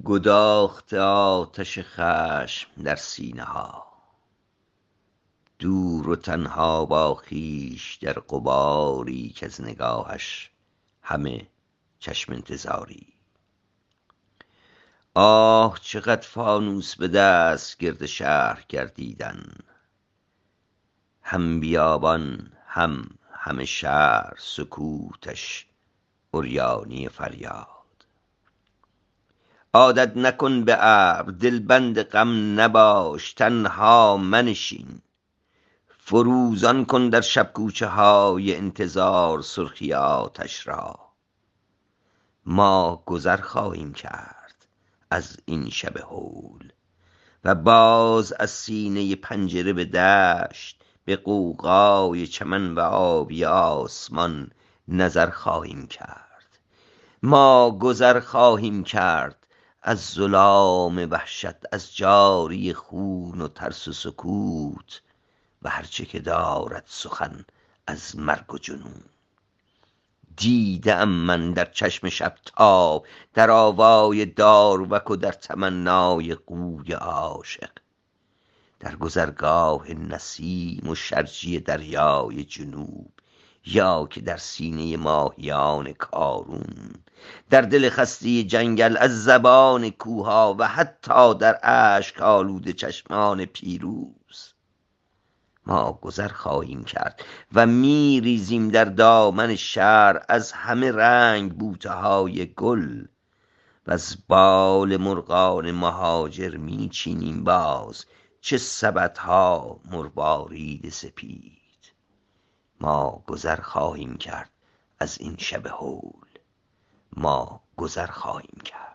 گداخته آتش خشم در سینه ها، دور و تنها با خویش در غباری که از نگاهش همه چشم انتظاری. آه چقدر فانوس به دست گرد شهر گردیدن، هم بیابان هم همه شهر سکوتش عریانی فریاد. عادت نکن به ابر دلبند غم نباش، تنها منشین، فروزان کن در شب کوچه های انتظار سرخی آتش را. ما گذر خواهیم کرد از این شب هول و باز از سینه پنجره به دشت، به غوغای چمن و آبی آسمان نظر خواهیم کرد. ما گذر خواهیم کرد از ظلام وحشت، از جاری خون و ترس و سکوت و هرچه که دارد سخن از مرگ و جنون. دیدم من در چشم شب تاب، در آوای داروک و در تمنای قوی عاشق، در گذرگاه نسیم و شرجی دریای جنوب، یا که در سینه ماهیان کارون، در دل خسته جنگل از زبان کوها و حتی در اشک آلوده چشمان پیروز. ما گذر خواهیم کرد و میریزیم در دامن شهر از همه رنگ بوته های گل و از بال مرغان مهاجر میچینیم باز چه سبدها مروارید سپید. ما گذر خواهیم کرد از این شب هول، ما گذر خواهیم کرد.